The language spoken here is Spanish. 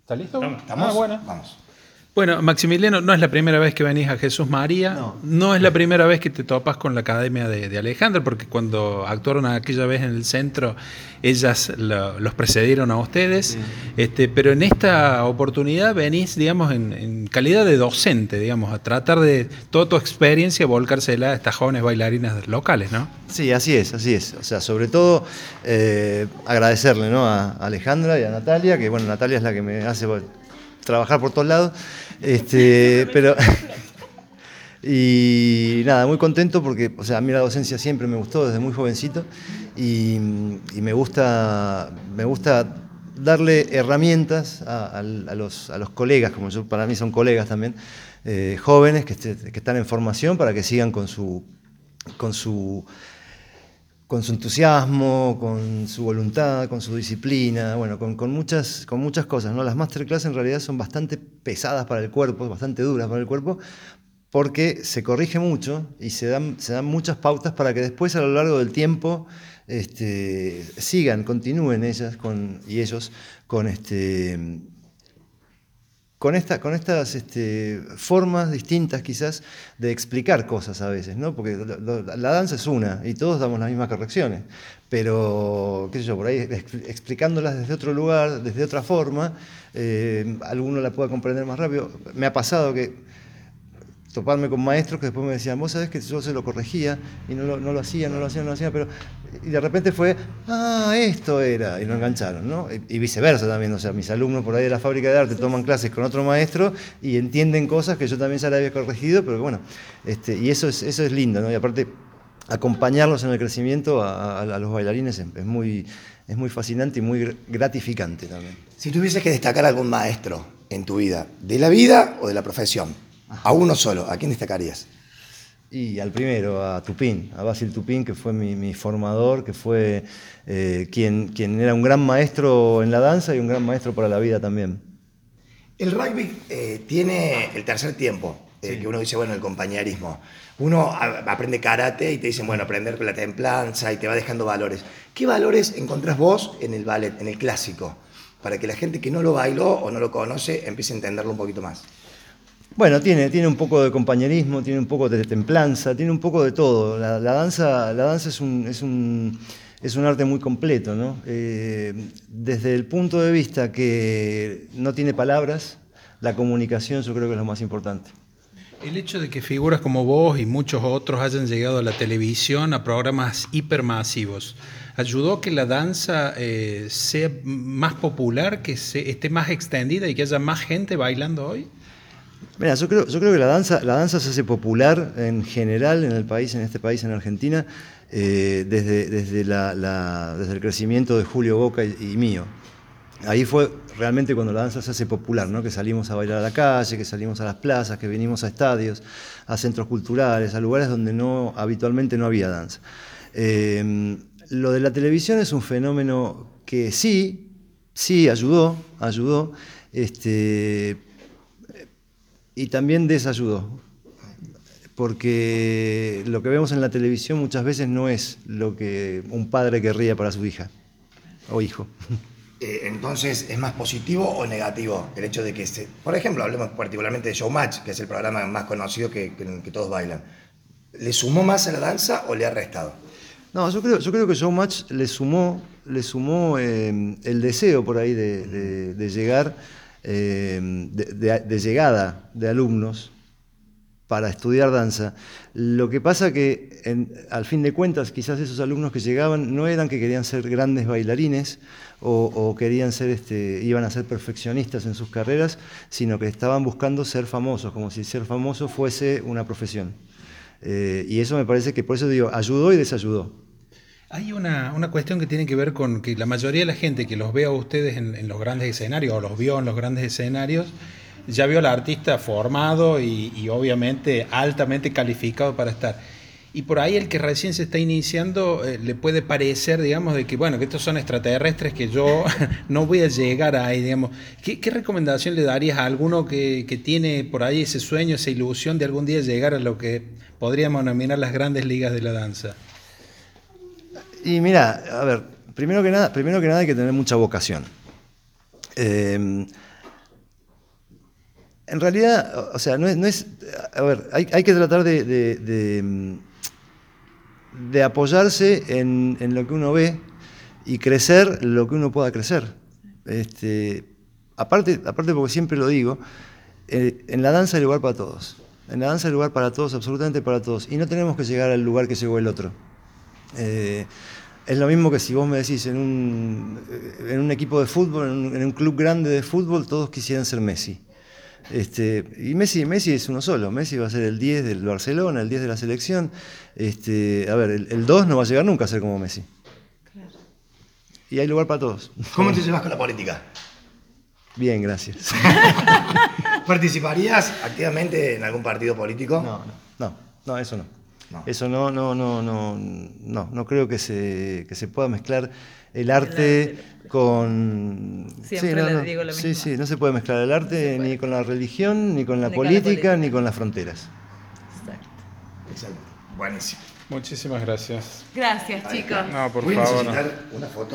¿Está listo? ¿Estamos? Bueno. Vamos. Bueno, Maximiliano, no es la primera vez que venís a Jesús María, no es la primera vez que te topas con la academia de Alejandra, porque cuando actuaron aquella vez en el centro, ellas los precedieron a ustedes, pero en esta oportunidad venís, digamos, en calidad de docente, digamos, a tratar de toda tu experiencia volcársela a estas jóvenes bailarinas locales, ¿no? Sí, así es. O sea, sobre todo agradecerle, ¿no?, a Alejandra y a Natalia, que bueno, Natalia es la que me hace trabajar por todos lados. Pero y nada, muy contento porque, o sea, a mí la docencia siempre me gustó desde muy jovencito y me gusta darle herramientas a los colegas, como yo, para mí son colegas también, jóvenes que están en formación, para que sigan con su entusiasmo, con su voluntad, con su disciplina, bueno, con muchas cosas, ¿no? Las masterclass en realidad son bastante pesadas para el cuerpo, bastante duras para el cuerpo, porque se corrige mucho y se dan muchas pautas para que después, a lo largo del tiempo, continúen ellas y ellos con estas formas distintas quizás de explicar cosas a veces, ¿no? Porque la danza es una y todos damos las mismas correcciones, pero qué sé yo, por ahí explicándolas desde otro lugar, desde otra forma, alguno la pueda comprender más rápido. Me ha pasado que toparme con maestros que después me decían, vos sabés que yo se lo corregía y no lo hacía, pero y de repente fue, esto era, y lo engancharon, ¿no? Y viceversa también, o sea, mis alumnos por ahí de la fábrica de arte toman clases con otro maestro y entienden cosas que yo también ya le había corregido, pero bueno, y eso es lindo, ¿no? Y aparte, acompañarlos en el crecimiento a los bailarines es muy fascinante y muy gratificante también. Si tuvieses que destacar algún maestro en tu vida, ¿de la vida o de la profesión? A uno solo, ¿a quién destacarías? Y al primero, a Tupín, a Basil Tupín, que fue mi formador, que fue quien era un gran maestro en la danza y un gran maestro para la vida también. El rugby tiene el tercer tiempo, sí, que uno dice, bueno, el compañerismo. Uno aprende karate y te dicen, bueno, aprender con la templanza y te va dejando valores. ¿Qué valores encontrás vos en el ballet, en el clásico? Para que la gente que no lo bailó o no lo conoce empiece a entenderlo un poquito más. Bueno, tiene un poco de compañerismo, tiene un poco de templanza, tiene un poco de todo. La danza es un arte muy completo, ¿no? Desde el punto de vista que no tiene palabras, la comunicación yo creo que es lo más importante. El hecho de que figuras como vos y muchos otros hayan llegado a la televisión, a programas hipermasivos, ¿ayudó a que la danza sea más popular, que esté más extendida y que haya más gente bailando hoy? Mira, yo creo que la danza se hace popular en general en este país, en Argentina, desde el crecimiento de Julio Boca y mío. Ahí fue realmente cuando la danza se hace popular, ¿no? Que salimos a bailar a la calle, que salimos a las plazas, que venimos a estadios, a centros culturales, a lugares donde habitualmente no había danza. Lo de la televisión es un fenómeno que sí ayudó, y también desayudó, porque lo que vemos en la televisión muchas veces no es lo que un padre querría para su hija o hijo. Entonces, ¿es más positivo o negativo el hecho de que, por ejemplo, hablemos particularmente de Showmatch, que es el programa más conocido que todos bailan? ¿Le sumó más a la danza o le ha restado? No, yo creo que Showmatch le sumó el deseo por ahí de llegar, de llegada de alumnos para estudiar danza. Lo que pasa que, al fin de cuentas, quizás esos alumnos que llegaban no eran que querían ser grandes bailarines o querían iban a ser perfeccionistas en sus carreras, sino que estaban buscando ser famosos, como si ser famoso fuese una profesión. Y eso me parece que, por eso digo, ayudó y desayudó. Hay una cuestión que tiene que ver con que la mayoría de la gente que los ve a ustedes en los grandes escenarios, o los vio en los grandes escenarios, ya vio al artista formado y obviamente altamente calificado para estar. Y por ahí el que recién se está iniciando le puede parecer, digamos, de que, bueno, que estos son extraterrestres, que yo no voy a llegar ahí, digamos. ¿Qué recomendación le darías a alguno que tiene por ahí ese sueño, esa ilusión de algún día llegar a lo que podríamos denominar las grandes ligas de la danza? Y mira, a ver, primero que nada hay que tener mucha vocación. En realidad, o sea, no es a ver, hay que tratar de apoyarse en lo que uno ve y crecer lo que uno pueda crecer. Aparte porque siempre lo digo, en la danza hay lugar para todos. En la danza hay lugar para todos, absolutamente para todos. Y no tenemos que llegar al lugar que llegó el otro. Es lo mismo que si vos me decís en un equipo de fútbol, en un club grande de fútbol, todos quisieran ser Messi. Y Messi es uno solo. Messi va a ser el 10 del Barcelona, el 10 de la selección. A ver, el 2 no va a llegar nunca a ser como Messi. Claro. Y hay lugar para todos. ¿Cómo te llevas con la política? Bien, gracias. ¿Participarías activamente en algún partido político? No, eso no. No. Eso no creo que se pueda mezclar el arte con... Siempre les digo lo mismo. Sí, no se puede mezclar el arte ni con la religión, ni con la política, ni con las fronteras. Exacto. Excelente. Buenísimo. Muchísimas gracias. Gracias, chicos. No, por Voy a favor. necesitar una foto.